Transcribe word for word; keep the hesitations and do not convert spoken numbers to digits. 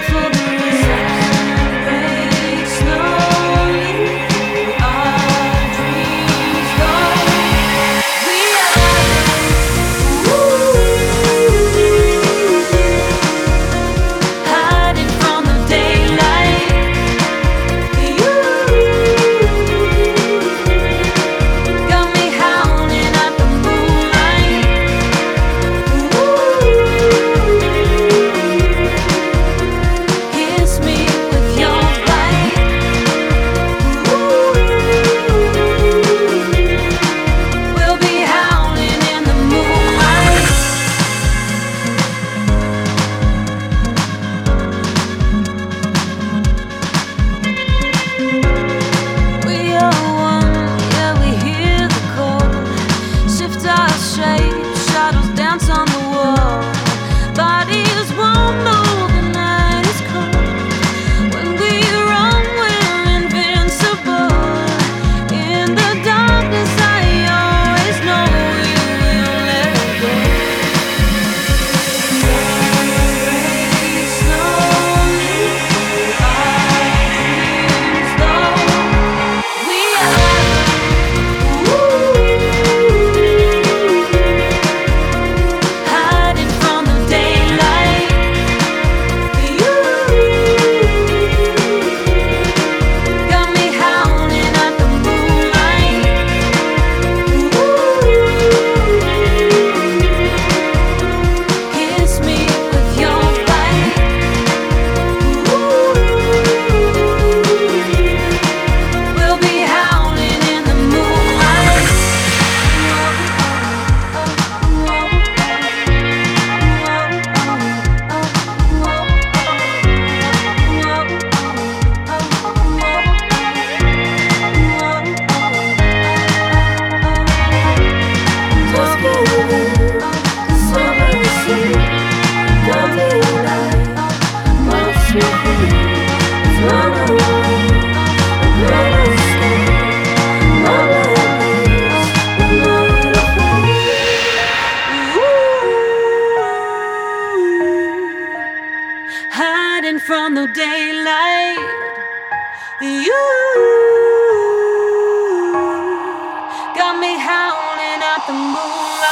for the rain breaks slowly. Our dreams go. We are hiding from the daylight. You got me howling at the moonlight. Kiss me with your bite. We'll be howling in the moonlight. We are one, yeah, we hear the call. Shift our shape, shadows dance on the wall. Bodies won't know the night is cold. When we run, we're invincible. In the darkness, I always know you will let go. Breaks slowly. Our dreams go. We are hiding from the daylight. You got me howling at the moonlight. Kiss me with your bite. We'll be howling in the moonlight. Hiding from the daylight. You got me howling at the moonlight.